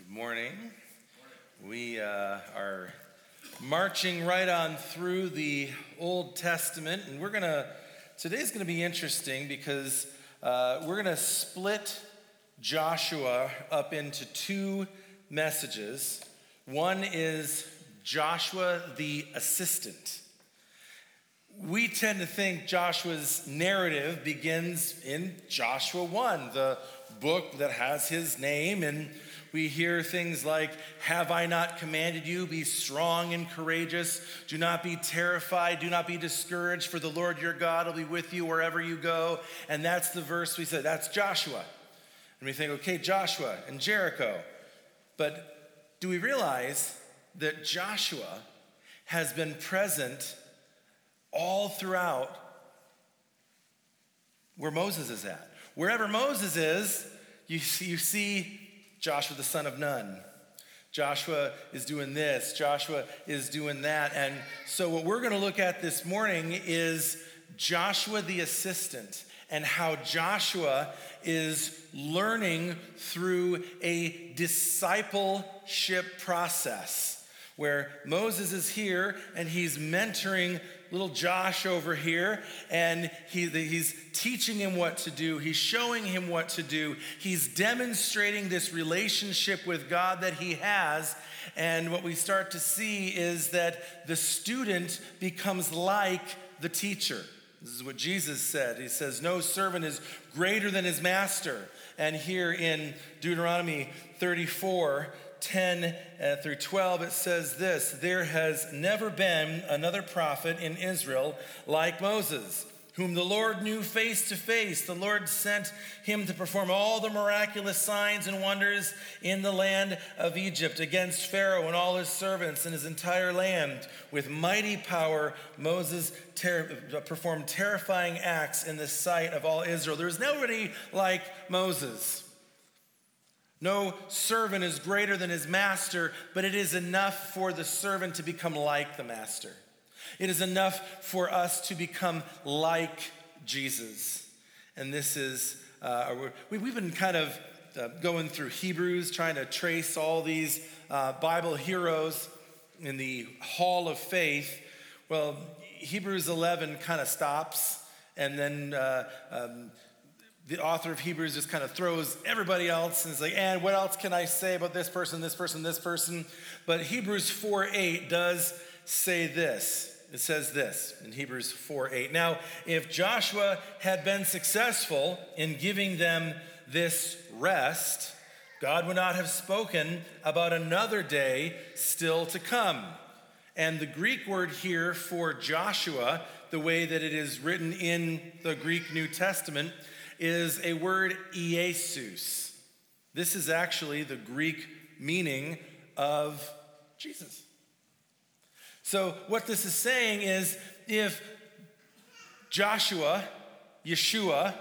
Morning. We are marching right on through the Old Testament, and today's gonna be interesting because we're gonna split Joshua up into two messages. One is Joshua the assistant. We tend to think Joshua's narrative begins in Joshua 1, the book that has his name, and we hear things like, "Have I not commanded you? Be strong and courageous. Do not be terrified. Do not be discouraged, for the Lord your God will be with you wherever you go." And that's the verse we said, that's Joshua. And we think, okay, Joshua and Jericho. But do we realize that Joshua has been present all throughout where Moses is at? Wherever Moses is, you see Joshua the son of Nun. Joshua is doing this. Joshua is doing that. And so what we're going to look at this morning is Joshua the assistant and how Joshua is learning through a discipleship process where Moses is here and he's mentoring little Josh over here, and he's teaching him what to do. He's showing him what to do. He's demonstrating this relationship with God that he has, and what we start to see is that the student becomes like the teacher. This is what Jesus said. He says, "No servant is greater than his master." And here in Deuteronomy 34:10 through 12, it says this: "There has never been another prophet in Israel like Moses, whom the Lord knew face to face. The Lord sent him to perform all the miraculous signs and wonders in the land of Egypt against Pharaoh and all his servants and his entire land. With mighty power, Moses performed terrifying acts in the sight of all Israel." There's nobody like Moses. No servant is greater than his master, but it is enough for the servant to become like the master. It is enough for us to become like Jesus. And this is, we've been kind of going through Hebrews, trying to trace all these Bible heroes in the hall of faith. Well, Hebrews 11 kind of stops, and then the author of Hebrews just kind of throws everybody else and is like, and what else can I say about this person, this person, this person? But Hebrews 4:8 does say this. It says this in Hebrews 4:8. "Now, if Joshua had been successful in giving them this rest, God would not have spoken about another day still to come." And the Greek word here for Joshua, the way that it is written in the Greek New Testament, is a word Iesus. This is actually the Greek meaning of Jesus. So what this is saying is, if Joshua, Yeshua,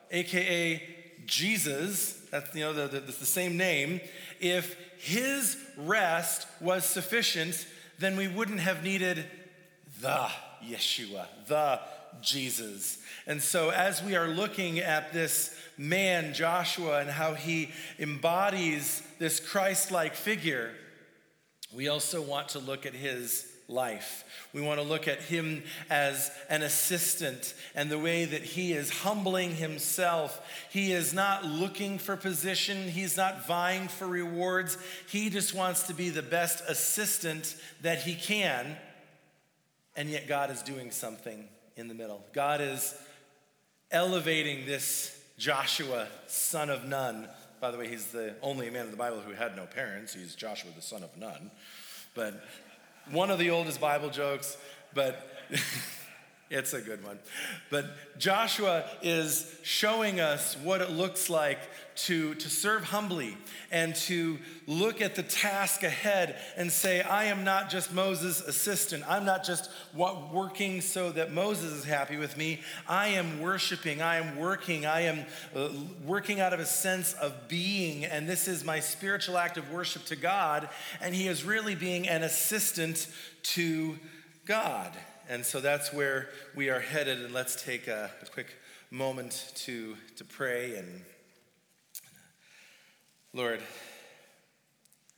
aka Jesus, that's the same name, if his rest was sufficient, then we wouldn't have needed the Yeshua, the Jesus. And so as we are looking at this man, Joshua, and how he embodies this Christ-like figure, we also want to look at his life. We want to look at him as an assistant and the way that he is humbling himself. He is not looking for position. He's not vying for rewards. He just wants to be the best assistant that he can. And yet God is doing something in the middle. God is elevating this Joshua, son of Nun. By the way, he's the only man in the Bible who had no parents. He's Joshua, the son of Nun. But one of the oldest Bible jokes, but it's a good one. But Joshua is showing us what it looks like to serve humbly and to look at the task ahead and say, I am not just Moses' assistant. I'm not just working so that Moses is happy with me. I am worshiping. I am working. I am working out of a sense of being, and this is my spiritual act of worship to God, and he is really being an assistant to God. And so that's where we are headed, and let's take a quick moment to pray. And Lord,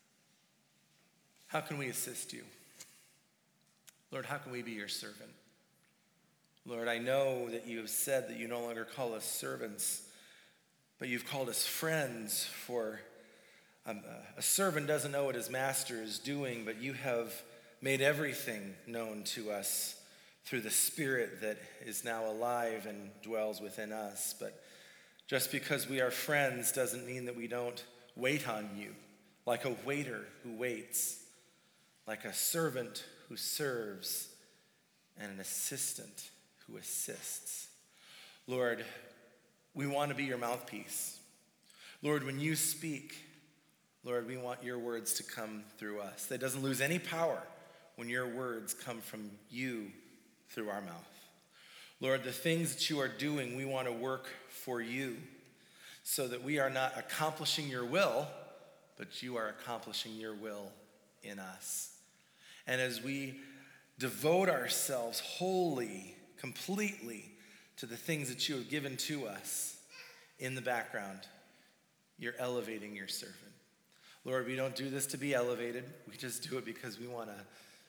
how can we assist you? Lord, how can we be your servant? Lord, I know that you have said that you no longer call us servants, but you've called us friends, for a servant doesn't know what his master is doing, but you have made everything known to us through the Spirit that is now alive and dwells within us. But just because we are friends doesn't mean that we don't wait on you, like a waiter who waits, like a servant who serves, and an assistant who assists. Lord, we want to be your mouthpiece. Lord, when you speak, Lord, we want your words to come through us. That doesn't lose any power when your words come from you through our mouth. Lord, the things that you are doing, we want to work for you so that we are not accomplishing your will, but you are accomplishing your will in us. And as we devote ourselves wholly, completely to the things that you have given to us in the background, you're elevating your servant. Lord, we don't do this to be elevated. We just do it because we want to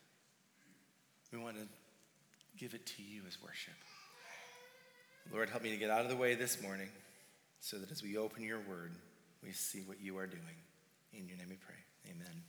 give it to you as worship. Lord, help me to get out of the way this morning so that as we open your word, we see what you are doing. In your name we pray. Amen.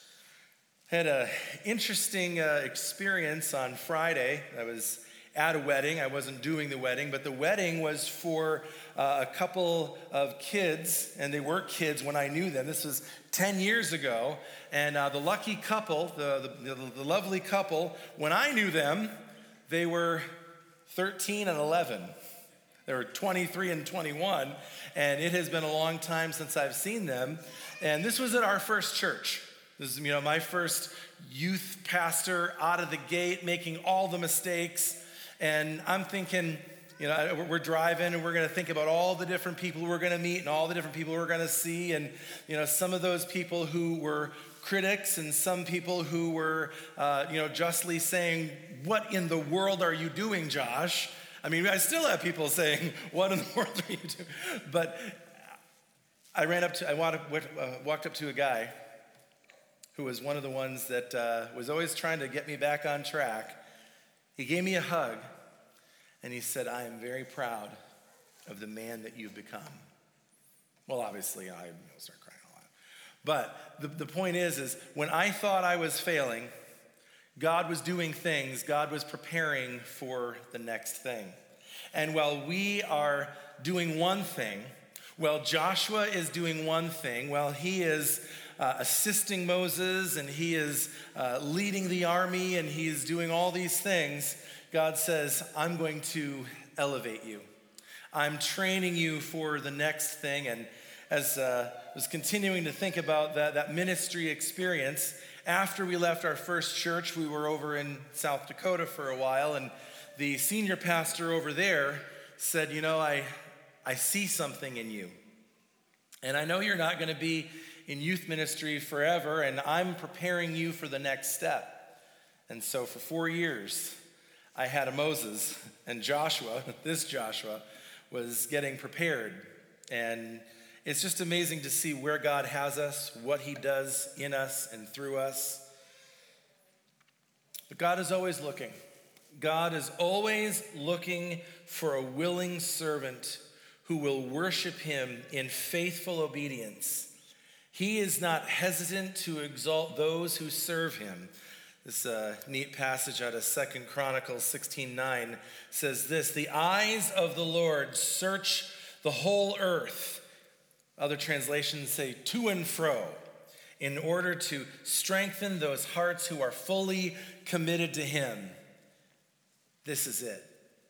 I had an interesting experience on Friday. I was at a wedding. I wasn't doing the wedding, but the wedding was for a couple of kids, and they were kids when I knew them. This was 10 years ago, and the lucky couple, the lovely couple, when I knew them, they were 13 and 11. They were 23 and 21, and it has been a long time since I've seen them. And this was at our first church. This is, my first youth pastor out of the gate, making all the mistakes. And I'm thinking, we're driving and we're going to think about all the different people we're going to meet and all the different people we're going to see. And, some of those people who were critics and some people who were, justly saying, what in the world are you doing, Josh? I still have people saying, what in the world are you doing? But I walked up to a guy who was one of the ones that was always trying to get me back on track. He gave me a hug, and he said, I am very proud of the man that you've become. Well, obviously, I start crying a lot. But the point is when I thought I was failing, God was doing things. God was preparing for the next thing. And while we are doing one thing, while Joshua is doing one thing, while he is assisting Moses and he is leading the army and he is doing all these things, God says, I'm going to elevate you. I'm training you for the next thing. And as I was continuing to think about that ministry experience, after we left our first church, we were over in South Dakota for a while, and the senior pastor over there said, I see something in you. And I know you're not going to be in youth ministry forever, and I'm preparing you for the next step. And so for 4 years, I had a Moses, and Joshua, this Joshua, was getting prepared. And it's just amazing to see where God has us, what he does in us and through us. But God is always looking. God is always looking for a willing servant who will worship him in faithful obedience. He is not hesitant to exalt those who serve him. This neat passage out of 2 Chronicles 16:9 says this, the eyes of the Lord search the whole earth. Other translations say to and fro, in order to strengthen those hearts who are fully committed to him. This is it.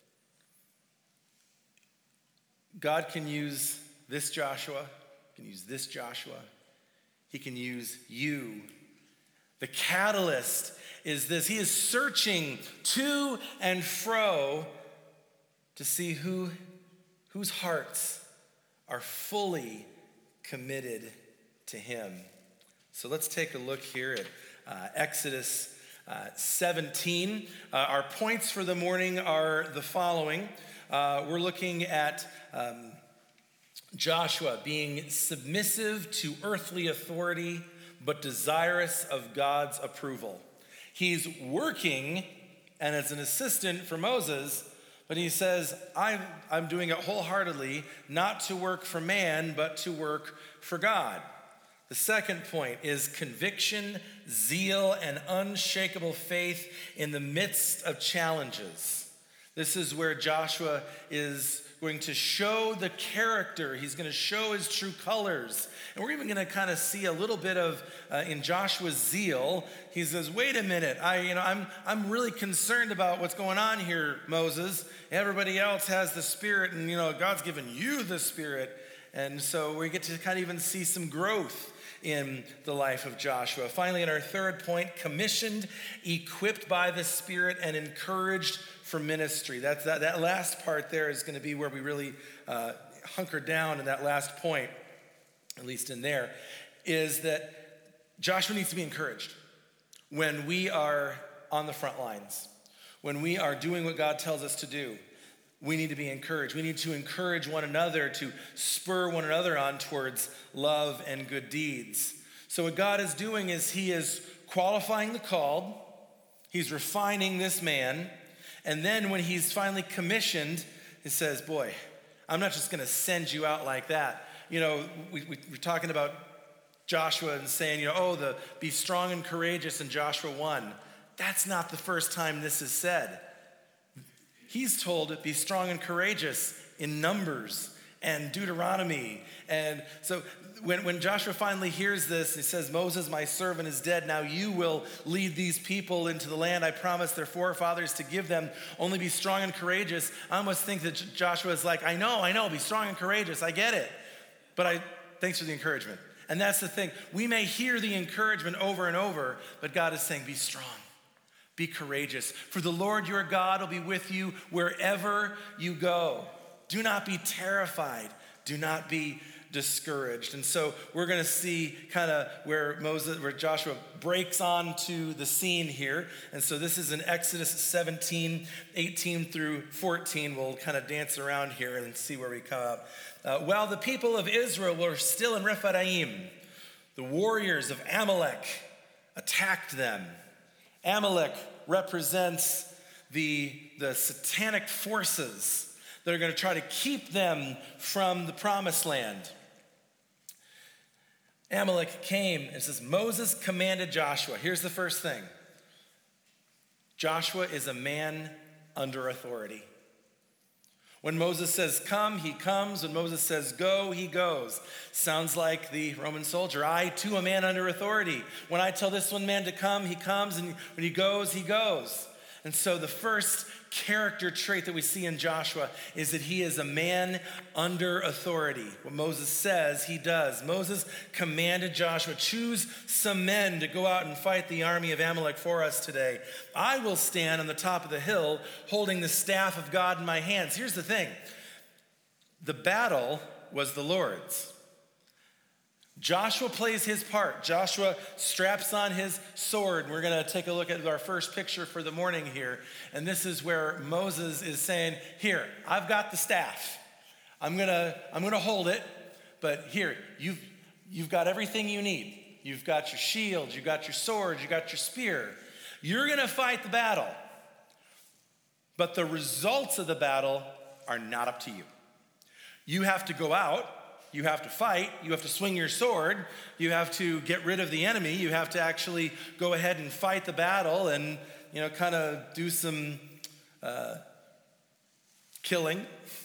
God can use this Joshua, can use this Joshua. He can use you. The catalyst is this. He is searching to and fro to see whose hearts are fully committed to him. So let's take a look here at Exodus 17. Our points for the morning are the following. We're looking at Joshua being submissive to earthly authority but desirous of God's approval. He's working and as an assistant for Moses, but he says, I'm doing it wholeheartedly, not to work for man, but to work for God. The second point is conviction, zeal, and unshakable faith in the midst of challenges. This is where Joshua is going to show the character. He's going to show his true colors. And we're even going to kind of see a little bit of, in Joshua's zeal, he says, wait a minute, I'm really concerned about what's going on here, Moses. Everybody else has the Spirit, and God's given you the Spirit. And so we get to kind of even see some growth in the life of Joshua. Finally, in our third point, commissioned, equipped by the Spirit, and encouraged for ministry. That last part there is going to be where we really hunker down in that last point, at least in there, is that Joshua needs to be encouraged when we are on the front lines, when we are doing what God tells us to do. We need to be encouraged. We need to encourage one another, to spur one another on towards love and good deeds. So what God is doing is he is qualifying the called. He's refining this man. And then when he's finally commissioned, he says, boy, I'm not just going to send you out like that. We're talking about Joshua and saying, be strong and courageous in Joshua 1. That's not the first time this is said. He's told to be strong and courageous in Numbers and Deuteronomy. And so when Joshua finally hears this, he says, Moses, my servant, is dead. Now you will lead these people into the land I promised their forefathers to give them. Only be strong and courageous. I almost think that Joshua is like, I know, be strong and courageous. I get it. But thanks for the encouragement. And that's the thing. We may hear the encouragement over and over, but God is saying, be strong. Be courageous, for the Lord your God will be with you wherever you go. Do not be terrified. Do not be discouraged. And so we're going to see kind of where Joshua breaks onto the scene here. And so this is in Exodus 17, 18 through 14. We'll kind of dance around here and see where we come up. While the people of Israel were still in Rephidim, the warriors of Amalek attacked them. Amalek represents the satanic forces that are going to try to keep them from the promised land. Amalek came and says, Moses commanded Joshua. Here's the first thing. Joshua is a man under authority. When Moses says come, he comes. When Moses says go, he goes. Sounds like the Roman soldier. I, too, a man under authority. When I tell this one man to come, he comes. And when he goes, he goes. And so the first character trait that we see in Joshua is that he is a man under authority. What Moses says, he does. Moses commanded Joshua, choose some men to go out and fight the army of Amalek for us today. I will stand on the top of the hill holding the staff of God in my hands. Here's the thing. The battle was the Lord's. Joshua plays his part. Joshua straps on his sword. We're going to take a look at our first picture for the morning here. And this is where Moses is saying, here, I've got the staff. I'm going to hold it, but here, you've got everything you need. You've got your shield, you've got your sword, you've got your spear. You're going to fight the battle. But the results of the battle are not up to you. You have to go out. You have to fight, you have to swing your sword, you have to get rid of the enemy, you have to actually go ahead and fight the battle and, kind of do some killing.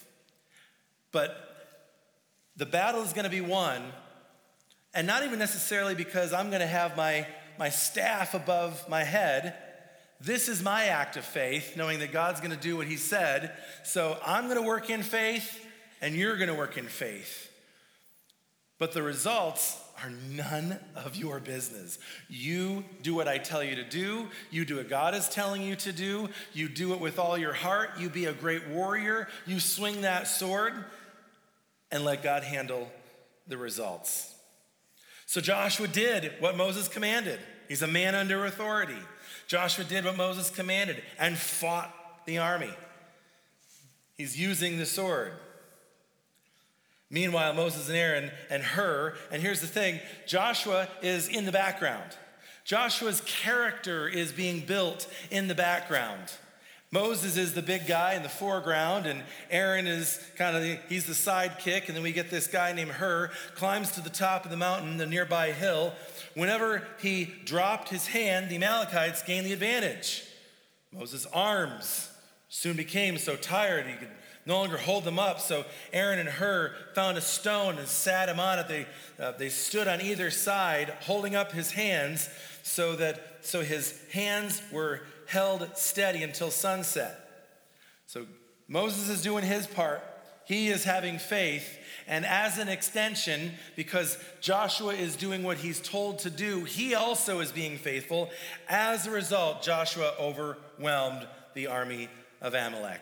But the battle is going to be won, and not even necessarily because I'm going to have my staff above my head. This is my act of faith, knowing that God's going to do what he said. So I'm going to work in faith, and you're going to work in faith. But the results are none of your business. You do what I tell you to do. You do what God is telling you to do. You do it with all your heart. You be a great warrior. You swing that sword and let God handle the results. So Joshua did what Moses commanded. He's a man under authority. Joshua did what Moses commanded and fought the army. He's using the sword. Meanwhile, Moses and Aaron and Hur, and here's the thing, Joshua is in the background. Joshua's character is being built in the background. Moses is the big guy in the foreground, and Aaron is he's the sidekick, and then we get this guy named Hur, climbs to the top of the mountain, the nearby hill. Whenever he dropped his hand, the Amalekites gained the advantage. Moses' arms soon became so tired he could no longer hold them up, so Aaron and Hur found a stone and sat him on it. They stood on either side, holding up his hands so his hands were held steady until sunset. So Moses is doing his part. He is having faith. And as an extension, because Joshua is doing what he's told to do, he also is being faithful. As a result, Joshua overwhelmed the army of Amalek.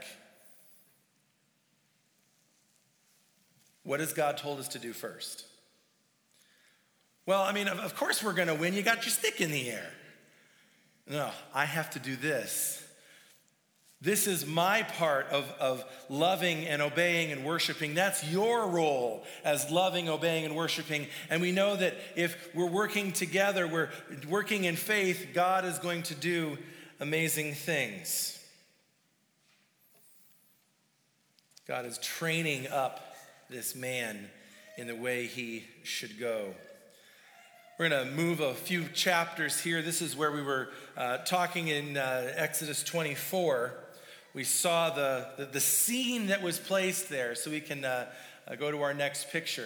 What has God told us to do first? Well, of course we're going to win. You got your stick in the air. No, I have to do this. This is my part of loving and obeying and worshiping. That's your role as loving, obeying, and worshiping. And we know that if we're working together, we're working in faith, God is going to do amazing things. God is training up this man in the way he should go. We're going to move a few chapters here. This is where we were talking in Exodus 24. We saw the scene that was placed there, so we can go to our next picture.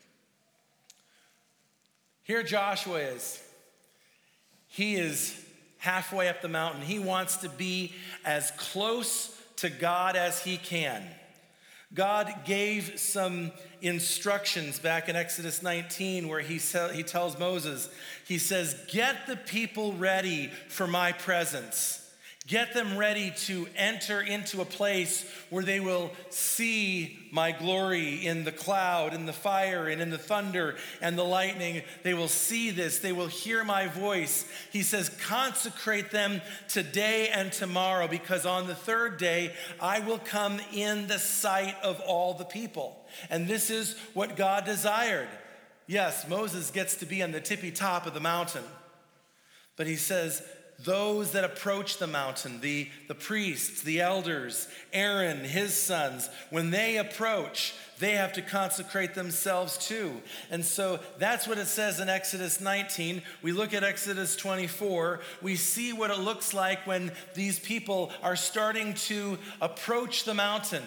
Here Joshua is. He is halfway up the mountain. He wants to be as close to God as he can. God gave some instructions back in Exodus 19 where he tells Moses, he says, get the people ready for my presence. Get them ready to enter into a place where they will see my glory in the cloud, in the fire, and in the thunder and the lightning. They will see this. They will hear my voice. He says, consecrate them today and tomorrow, because on the third day, I will come in the sight of all the people. And this is what God desired. Yes, Moses gets to be on the tippy top of the mountain. But he says, those that approach the mountain, the priests, the elders, Aaron, his sons, when they approach, they have to consecrate themselves too. And so that's what it says in Exodus 19. We look at Exodus 24. We see what it looks like when these people are starting to approach the mountain.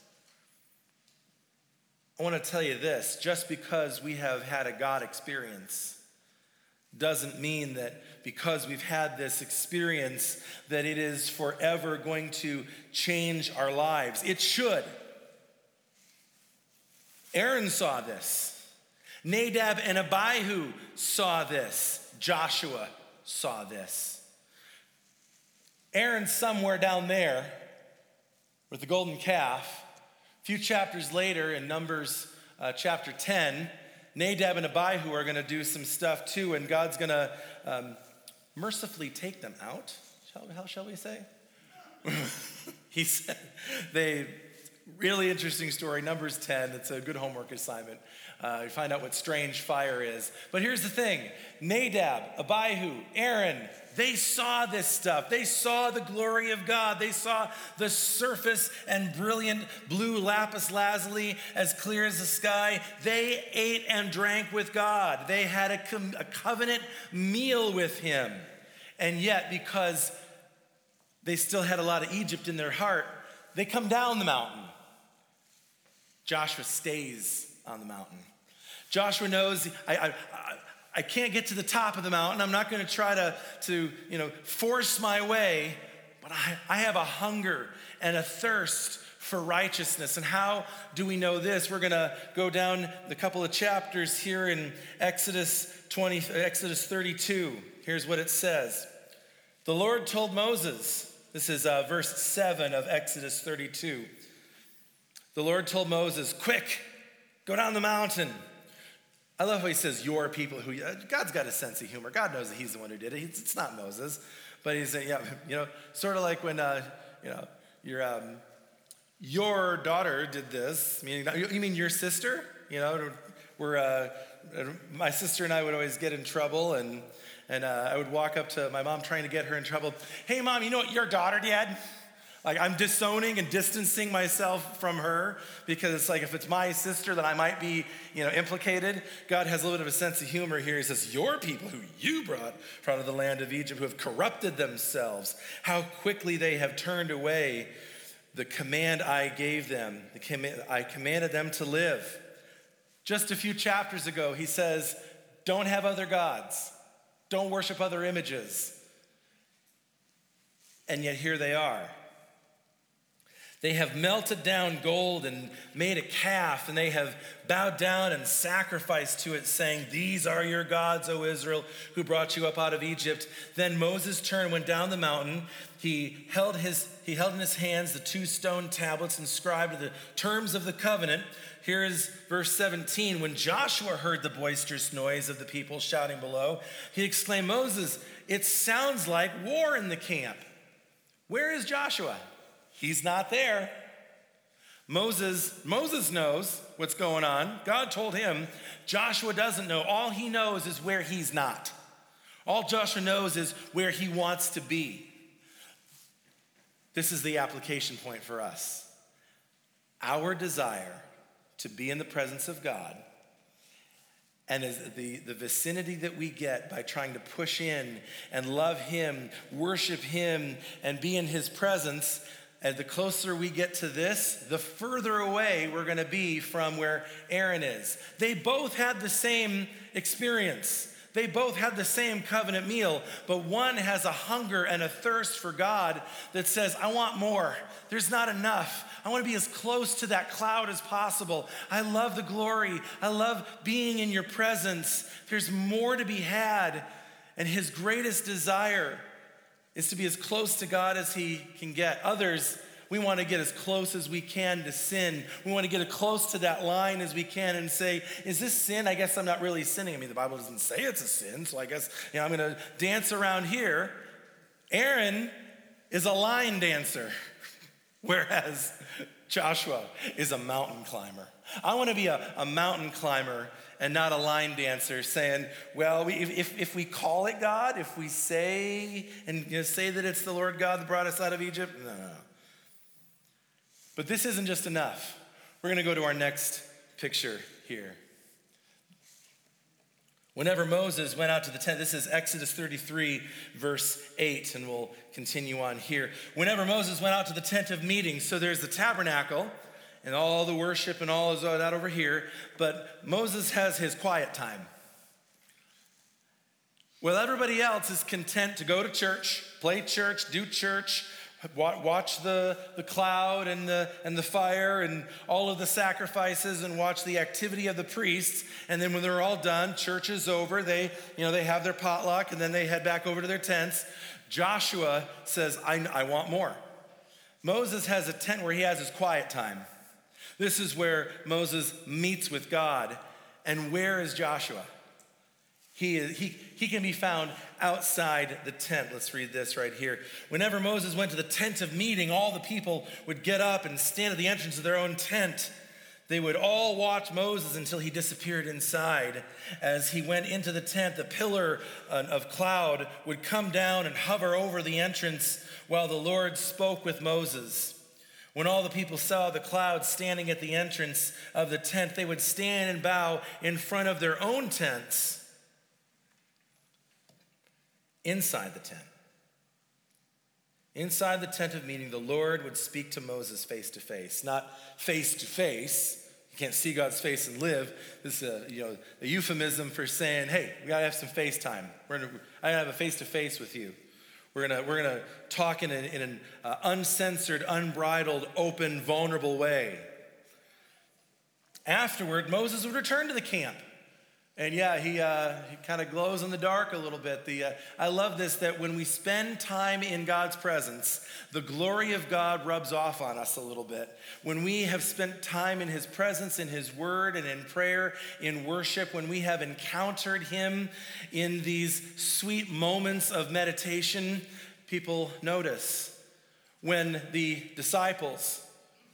I want to tell you this, just because we have had a God experience doesn't mean that because we've had this experience that it is forever going to change our lives. It should. Aaron saw this. Nadab and Abihu saw this. Joshua saw this. Aaron's somewhere down there with the golden calf. A few chapters later in Numbers chapter 10, Nadab and Abihu are going to do some stuff too, and God's going to mercifully take them out. How shall we say? He said, really interesting story, Numbers 10. It's a good homework assignment. You find out what strange fire is. But here's the thing. Nadab, Abihu, Aaron, they saw this stuff. They saw the glory of God. They saw the surface and brilliant blue lapis lazuli as clear as the sky. They ate and drank with God. They had a covenant meal with him. And yet, because they still had a lot of Egypt in their heart, they come down the mountain. Joshua stays on the mountain. Joshua knows, I can't get to the top of the mountain. I'm not going to try to force my way, but I have a hunger and a thirst for righteousness. And how do we know this? We're going to go down a couple of chapters here in Exodus 32. Here's what it says. The Lord told Moses, this is verse 7 of Exodus 32. The Lord told Moses, quick, go down the mountain. I love how he says, your people. God's got a sense of humor. God knows that he's the one who did it. It's not Moses. But he's saying, sort of like when, you're your daughter did this, meaning, you mean your sister? My sister and I would always get in trouble, and I would walk up to my mom trying to get her in trouble. Hey, Mom, you know what your daughter did? Like, I'm disowning and distancing myself from her because it's like, if it's my sister, then I might be, implicated. God has a little bit of a sense of humor here. He says, your people who you brought out of the land of Egypt, who have corrupted themselves, how quickly they have turned away the command I gave them. I commanded them to live. Just a few chapters ago, he says, don't have other gods. Don't worship other images. And yet here they are. They have melted down gold and made a calf, and they have bowed down and sacrificed to it, saying, these are your gods, O Israel, who brought you up out of Egypt. Then Moses turned and went down the mountain. He held in his hands the 2 stone tablets inscribed with the terms of the covenant. Here is verse 17. When Joshua heard the boisterous noise of the people shouting below, he exclaimed, Moses, it sounds like war in the camp. Where is Joshua? He's not there. Moses knows what's going on. God told him. Joshua doesn't know. All he knows is where he's not. All Joshua knows is where he wants to be. This is the application point for us. Our desire to be in the presence of God, and as the vicinity that we get by trying to push in and love him, worship him, and be in his presence, and the closer we get to this, the further away we're going to be from where Aaron is. They both had the same experience. They both had the same covenant meal, but one has a hunger and a thirst for God that says, I want more. There's not enough. I want to be as close to that cloud as possible. I love the glory. I love being in your presence. There's more to be had. And his greatest desire is to be as close to God as he can get. Others, we want to get as close as we can to sin. We want to get as close to that line as we can and say, is this sin? I guess I'm not really sinning. I mean, the Bible doesn't say it's a sin, so I guess I'm going to dance around here. Aaron is a line dancer, whereas Joshua is a mountain climber. I want to be a mountain climber and not a line dancer saying, well, if we call it God, if we say say that it's the Lord God that brought us out of Egypt, no. But this isn't just enough. We're going to go to our next picture here. Whenever Moses went out to the tent, this is Exodus 33, verse 8, and we'll continue on here. Whenever Moses went out to the tent of meeting, so there's the tabernacle, and all the worship and all of that over here, but Moses has his quiet time. Well, everybody else is content to go to church, play church, do church, watch the cloud and the fire and all of the sacrifices and watch the activity of the priests. And then when they're all done, church is over. They have their potluck and then they head back over to their tents. Joshua says, I want more. Moses has a tent where he has his quiet time. This is where Moses meets with God. And where is Joshua? He can be found outside the tent. Let's read this right here. Whenever Moses went to the tent of meeting, all the people would get up and stand at the entrance of their own tent. They would all watch Moses until he disappeared inside. As he went into the tent, the pillar of cloud would come down and hover over the entrance while the Lord spoke with Moses. When all the people saw the cloud standing at the entrance of the tent, they would stand and bow in front of their own tents. Inside the tent. Inside the tent of meeting, the Lord would speak to Moses face to face, not face to face. You can't see God's face and live. This is a euphemism for saying, hey, we gotta have some FaceTime. I gotta have a face to face with you. We're gonna talk in an uncensored, unbridled, open, vulnerable way. Afterward, Moses would return to the camp. And he kind of glows in the dark a little bit. I love this, that when we spend time in God's presence, the glory of God rubs off on us a little bit. When we have spent time in his presence, in his word, and in prayer, in worship, when we have encountered him in these sweet moments of meditation, people notice. When the disciples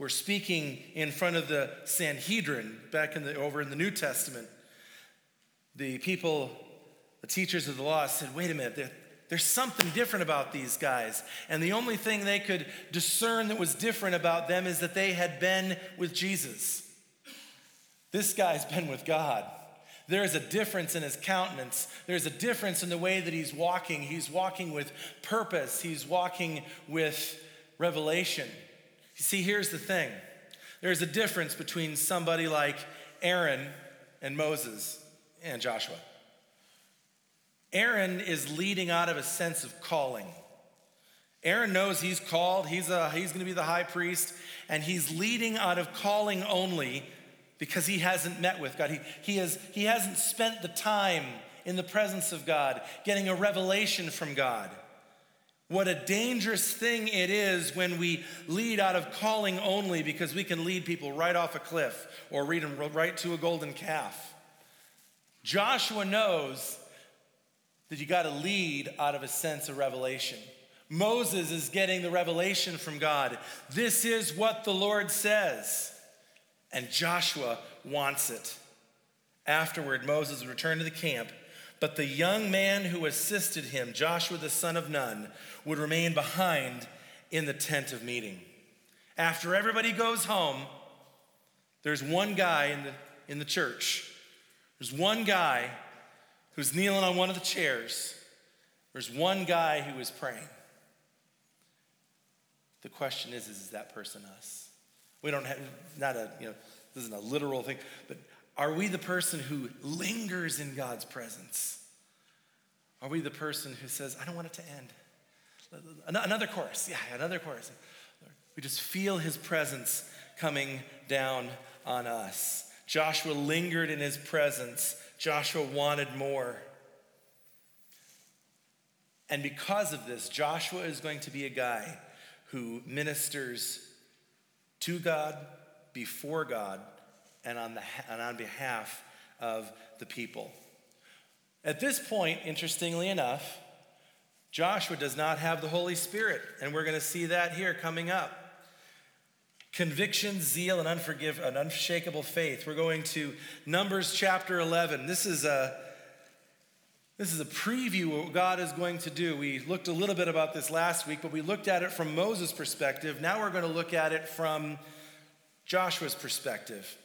were speaking in front of the Sanhedrin back over in the New Testament, the people, the teachers of the law said, wait a minute, there's something different about these guys. And the only thing they could discern that was different about them is that they had been with Jesus. This guy's been with God. There's a difference in his countenance. There's a difference in the way that he's walking. He's walking with purpose. He's walking with revelation. You see, here's the thing. There's a difference between somebody like Aaron and Moses and Joshua. Aaron is leading out of a sense of calling. Aaron knows he's called. He's going to be the high priest, and he's leading out of calling only because he hasn't met with God. He hasn't spent the time in the presence of God, getting a revelation from God. What a dangerous thing it is when we lead out of calling only because we can lead people right off a cliff or lead them right to a golden calf. Joshua knows that you got to lead out of a sense of revelation. Moses is getting the revelation from God. This is what the Lord says. And Joshua wants it. Afterward, Moses returned to the camp, but the young man who assisted him, Joshua the son of Nun, would remain behind in the tent of meeting. After everybody goes home, there's one guy in the church. There's one guy who's kneeling on one of the chairs. There's one guy who is praying. The question is that person us? We don't have, this isn't a literal thing, but are we the person who lingers in God's presence? Are we the person who says, I don't want it to end? Another chorus. We just feel his presence coming down on us. Joshua lingered in his presence. Joshua wanted more. And because of this, Joshua is going to be a guy who ministers to God, before God, and on behalf of the people. At this point, interestingly enough, Joshua does not have the Holy Spirit, and we're going to see that here coming up. Conviction, zeal, and an unshakable faith. We're going to Numbers chapter 11. This is a preview of what God is going to do. We looked a little bit about this last week, but we looked at it from Moses' perspective. Now we're going to look at it from Joshua's perspective.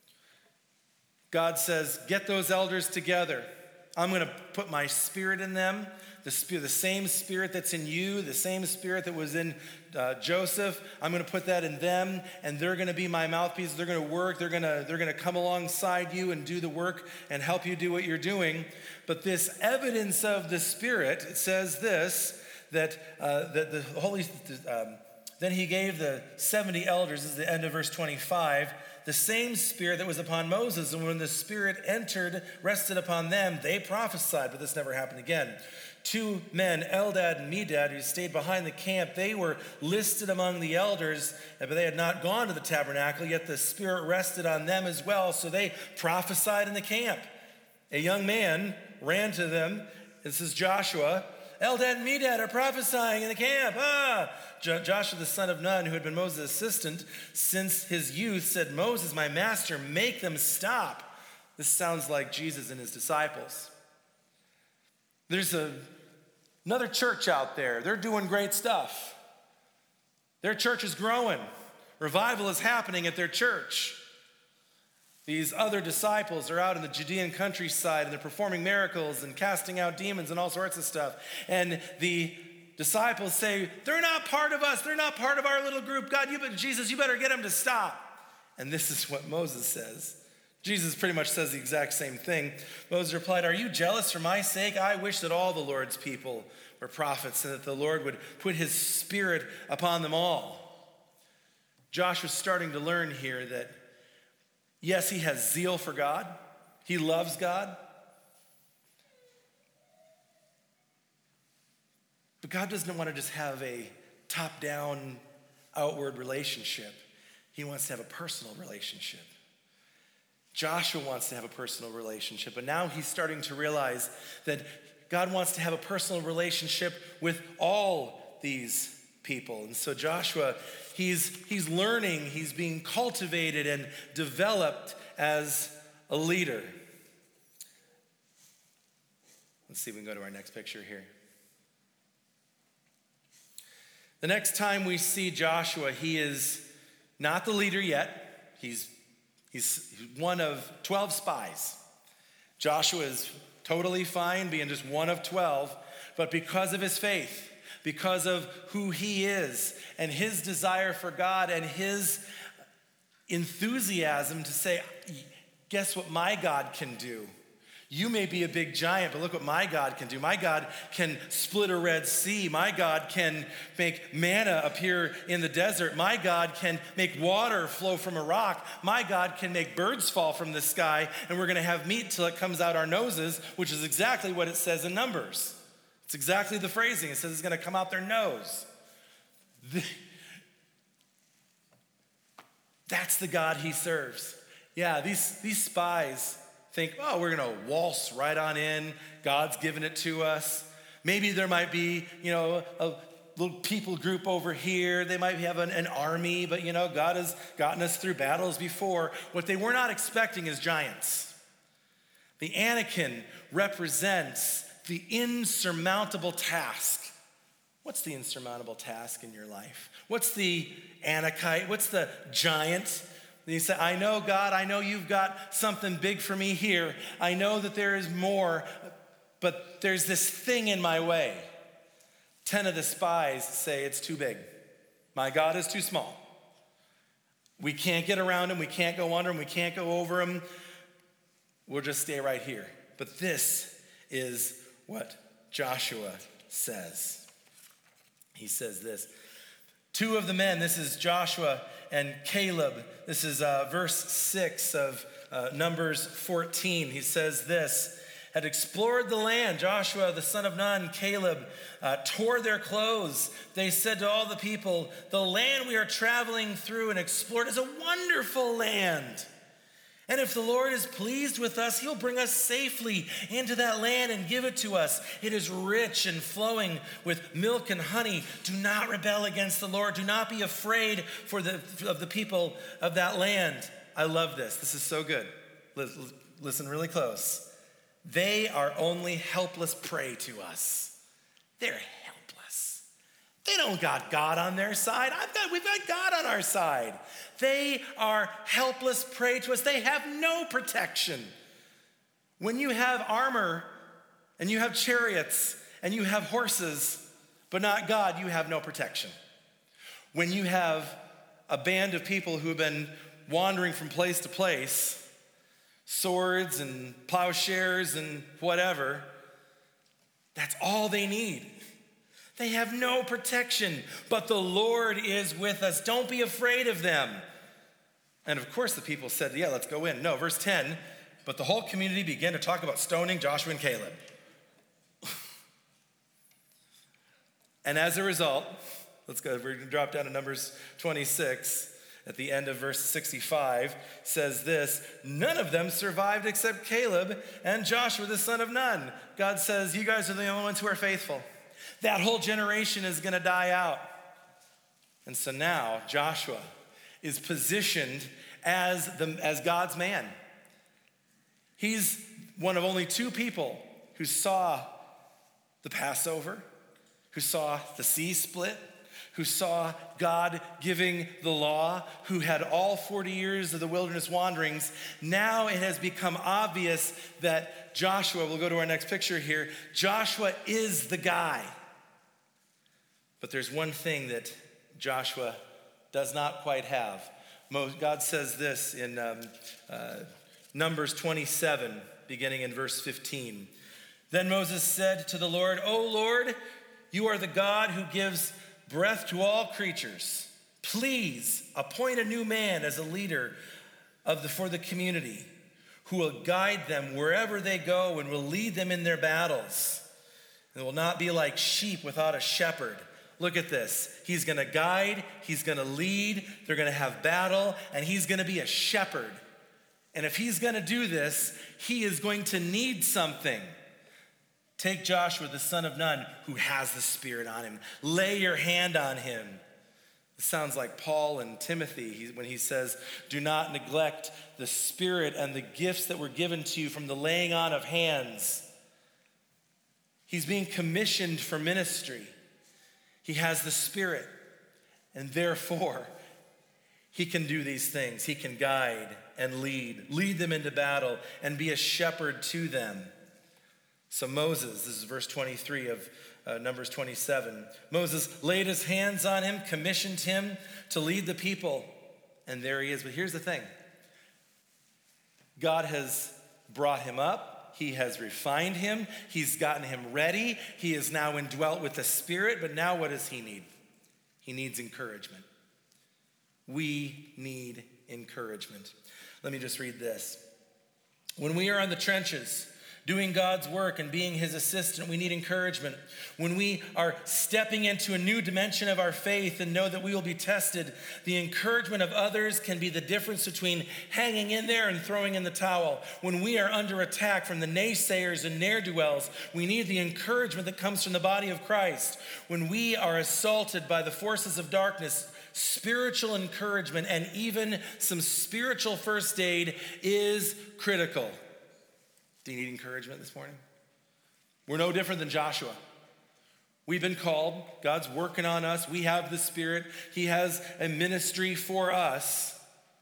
God says, get those elders together. I'm going to put my spirit in them, the same spirit that's in you, the same spirit that was in Joseph. I'm going to put that in them, and they're going to be my mouthpiece. They're going to work. They're going to come alongside you and do the work and help you do what you're doing. But this evidence of the Spirit, it says this, that the Holy. Then he gave the 70 elders, this is the end of verse 25, the same spirit that was upon Moses. And when the spirit rested upon them, they prophesied, but this never happened again. 2 men, Eldad and Medad, who stayed behind the camp, they were listed among the elders, but they had not gone to the tabernacle, yet the spirit rested on them as well, so they prophesied in the camp. A young man ran to them, this is Joshua. Eldad and Medad are prophesying in the camp. Joshua the son of Nun, who had been Moses' assistant since his youth, said, Moses, my master, make them stop. This sounds like Jesus and his disciples. There's another church out there. They're doing great stuff. Their church is growing. Revival is happening at their church. These other disciples are out in the Judean countryside, and they're performing miracles and casting out demons and all sorts of stuff. And the disciples say, they're not part of us. They're not part of our little group. God, Jesus, you better get them to stop. And this is what Moses says. Jesus pretty much says the exact same thing. Moses replied, are you jealous for my sake? I wish that all the Lord's people were prophets and that the Lord would put his spirit upon them all. Joshua's starting to learn here that yes, he has zeal for God. He loves God. But God doesn't want to just have a top-down, outward relationship. He wants to have a personal relationship. Joshua wants to have a personal relationship, but now he's starting to realize that God wants to have a personal relationship with all these people. And so Joshua, he's learning, he's being cultivated and developed as a leader. Let's see if we can go to our next picture here. The next time we see Joshua, he is not the leader yet. He's one of 12 spies. Joshua is totally fine being just one of 12, but because of his faith, because of who he is and his desire for God and his enthusiasm to say, guess what my God can do? You may be a big giant, but look what my God can do. My God can split a Red Sea. My God can make manna appear in the desert. My God can make water flow from a rock. My God can make birds fall from the sky, and we're going to have meat till it comes out our noses, which is exactly what it says in Numbers. It's exactly the phrasing. It says it's going to come out their nose. That's the God he serves. Yeah, these spies think, oh, we're going to waltz right on in. God's given it to us. Maybe there might be, a little people group over here. They might have an army, but, God has gotten us through battles before. What they were not expecting is giants. The Anakim represents the insurmountable task. What's the insurmountable task in your life? What's the Anakite? What's the giant? And you say, I know, God, I know you've got something big for me here. I know that there is more, but there's this thing in my way. 10 of the spies say it's too big. My God is too small. We can't get around him. We can't go under him. We can't go over him. We'll just stay right here. But this is what Joshua says. He says this. 2 of the men, this is Joshua and Caleb. This is verse 6 of Numbers 14. He says this, had explored the land. Joshua, the son of Nun, Caleb, tore their clothes. They said to all the people, the land we are traveling through and explored is a wonderful land. And if the Lord is pleased with us, he'll bring us safely into that land and give it to us. It is rich and flowing with milk and honey. Do not rebel against the Lord. Do not be afraid of the people of that land. I love this. This is so good. Listen really close. They are only helpless prey to us. They're helpless. They don't got God on their side. We've got God on our side. They are helpless prey to us. They have no protection. When you have armor and you have chariots and you have horses, but not God, you have no protection. When you have a band of people who have been wandering from place to place, swords and plowshares and whatever, that's all they need. They have no protection, but the Lord is with us. Don't be afraid of them. And of course the people said, yeah, let's go in. No, verse 10, but the whole community began to talk about stoning Joshua and Caleb. And as a result, let's go, we're going to drop down to Numbers 26. At the end of verse 65, says this, none of them survived except Caleb and Joshua, the son of Nun. God says, you guys are the only ones who are faithful. That whole generation is going to die out. And so now Joshua is positioned as God's man. He's one of only 2 people who saw the Passover, who saw the sea split, who saw God giving the law, who had all 40 years of the wilderness wanderings. Now it has become obvious that Joshua, we'll go to our next picture here, Joshua is the guy. But there's one thing that Joshua does not quite have. God says this in Numbers 27, beginning in verse 15. Then Moses said to the Lord, O Lord, you are the God who gives breath to all creatures. Please appoint a new man as a leader for the community who will guide them wherever they go and will lead them in their battles. And will not be like sheep without a shepherd. Look at this. He's going to guide, he's going to lead, they're going to have battle, and he's going to be a shepherd. And if he's going to do this, he is going to need something. Take Joshua, the son of Nun, who has the Spirit on him. Lay your hand on him. It sounds like Paul and Timothy when he says, do not neglect the Spirit and the gifts that were given to you from the laying on of hands. He's being commissioned for ministry. He has the Spirit, and therefore, he can do these things. He can guide and lead them into battle, and be a shepherd to them. So Moses, this is verse 23 of Numbers 27. Moses laid his hands on him, commissioned him to lead the people, and there he is. But here's the thing. God has brought him up. He has refined him. He's gotten him ready. He is now indwelt with the Spirit. But now what does he need? He needs encouragement. We need encouragement. Let me just read this. When we are in the trenches, doing God's work and being his assistant, we need encouragement. When we are stepping into a new dimension of our faith and know that we will be tested, the encouragement of others can be the difference between hanging in there and throwing in the towel. When we are under attack from the naysayers and ne'er-do-wells, we need the encouragement that comes from the body of Christ. When we are assaulted by the forces of darkness, spiritual encouragement and even some spiritual first aid is critical. Do you need encouragement this morning? We're no different than Joshua. We've been called. God's working on us. We have the Spirit. He has a ministry for us.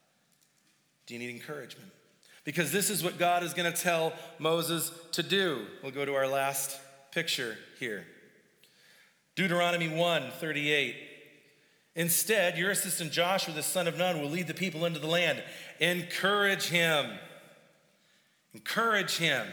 Do you need encouragement? Because this is what God is going to tell Moses to do. We'll go to our last picture here. Deuteronomy 1:38. Instead, your assistant Joshua, the son of Nun, will lead the people into the land. Encourage him. Encourage him.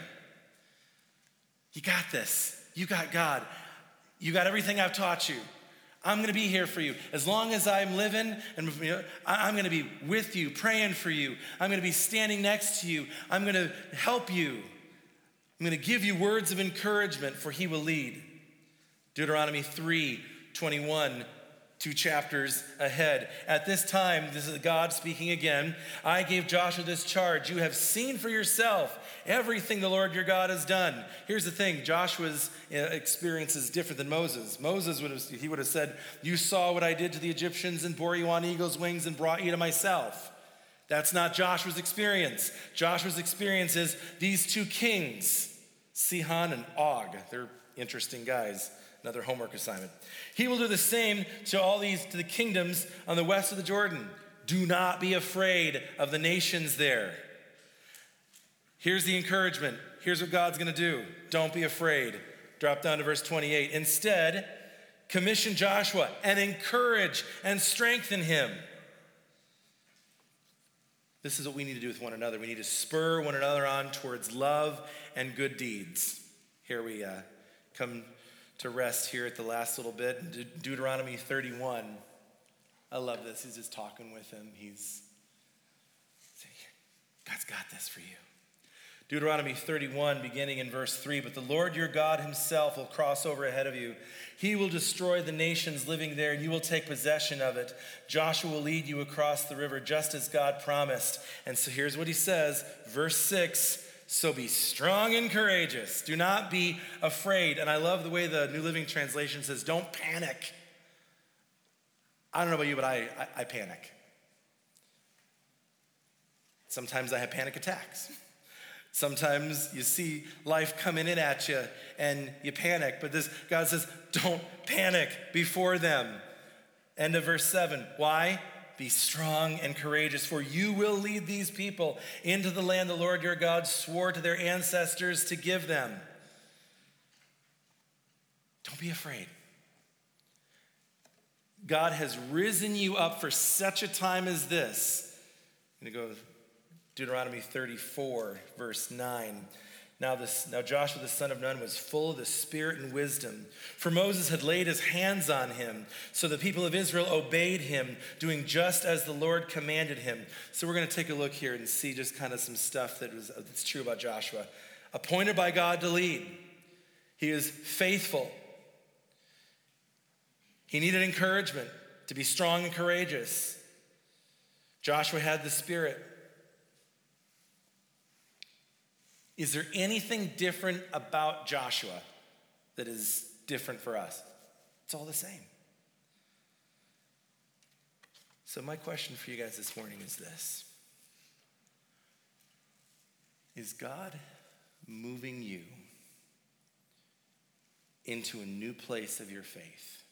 You got this. You got God. You got everything I've taught you. I'm going to be here for you. As long as I'm living, and I'm going to be with you, praying for you. I'm going to be standing next to you. I'm going to help you. I'm going to give you words of encouragement, for he will lead. Deuteronomy 3:21. 2 chapters ahead. At this time, this is God speaking again, I gave Joshua this charge. You have seen for yourself everything the Lord your God has done. Here's the thing. Joshua's experience is different than Moses. Moses would have said, you saw what I did to the Egyptians and bore you on eagle's wings and brought you to myself. That's not Joshua's experience. Joshua's experience is these two kings, Sihon and Og. They're interesting guys. Another homework assignment. He will do the same to the kingdoms on the west of the Jordan. Do not be afraid of the nations there. Here's the encouragement. Here's what God's going to do. Don't be afraid. Drop down to verse 28. Instead, commission Joshua and encourage and strengthen him. This is what we need to do with one another. We need to spur one another on towards love and good deeds. Here we come to rest here at the last little bit. Deuteronomy 31. I love this. He's just talking with him. He's saying, God's got this for you. Deuteronomy 31, beginning in verse 3. But the Lord your God himself will cross over ahead of you. He will destroy the nations living there, and you will take possession of it. Joshua will lead you across the river, just as God promised. And so here's what he says, verse 6. So be strong and courageous. Do not be afraid. And I love the way the New Living Translation says, don't panic. I don't know about you, but I panic. Sometimes I have panic attacks. Sometimes you see life coming in at you and you panic. But God says, don't panic before them. End of verse 7. Why? Be strong and courageous, for you will lead these people into the land the Lord your God swore to their ancestors to give them. Don't be afraid. God has risen you up for such a time as this. I'm going to go to Deuteronomy 34, verse 9. Now Joshua the son of Nun was full of the Spirit and wisdom, for Moses had laid his hands on him. So the people of Israel obeyed him, doing just as the Lord commanded him. So we're going to take a look here and see just kind of some stuff that's true about Joshua. Appointed by God to lead. He is faithful. He needed encouragement to be strong and courageous. Joshua had the Spirit. Is there anything different about Joshua that is different for us. It's all the same. So my question for you guys this morning is this. Is God moving you into a new place of your faith?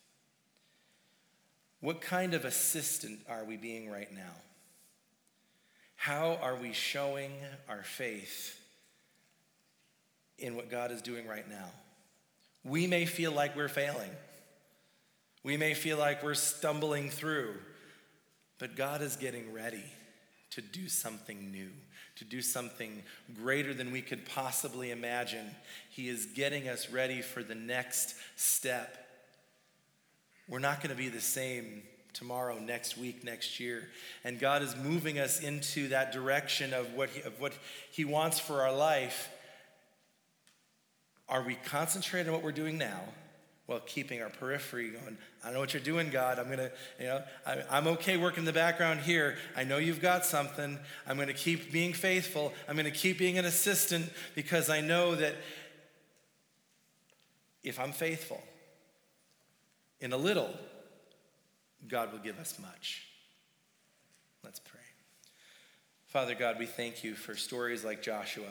What kind of assistant are we being right now? How are we showing our faith in what God is doing right now? We may feel like we're failing. We may feel like we're stumbling through, but God is getting ready to do something new, to do something greater than we could possibly imagine. He is getting us ready for the next step. We're not going to be the same tomorrow, next week, next year. And God is moving us into that direction of what he wants for our life. Are we concentrating on what we're doing now while keeping our periphery going? I know what you're doing, God. I'm okay working in the background here. I know you've got something. I'm going to keep being faithful. I'm going to keep being an assistant because I know that if I'm faithful in a little, God will give us much. Let's pray. Father God, we thank you for stories like Joshua.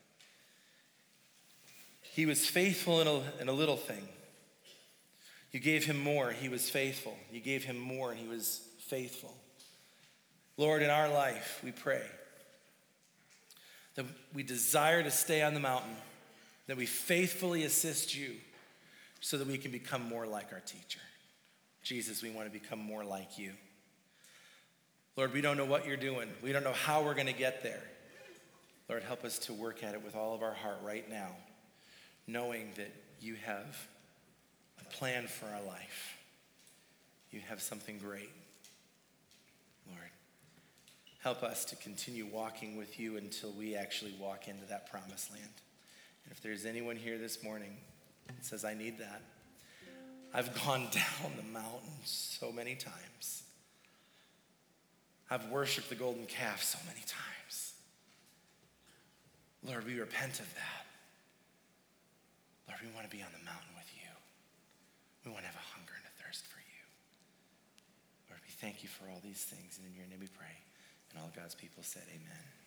He was faithful in a little thing. You gave him more, he was faithful. You gave him more, and he was faithful. Lord, in our life, we pray that we desire to stay on the mountain, that we faithfully assist you so that we can become more like our teacher. Jesus, we want to become more like you. Lord, we don't know what you're doing. We don't know how we're going to get there. Lord, help us to work at it with all of our heart right now, knowing that you have a plan for our life. You have something great. Lord, help us to continue walking with you until we actually walk into that promised land. And if there's anyone here this morning that says, I need that, I've gone down the mountain so many times. I've worshiped the golden calf so many times. Lord, we repent of that. Lord, we want to be on the mountain with you. We want to have a hunger and a thirst for you. Lord, we thank you for all these things, and in your name we pray. And all God's people said, amen.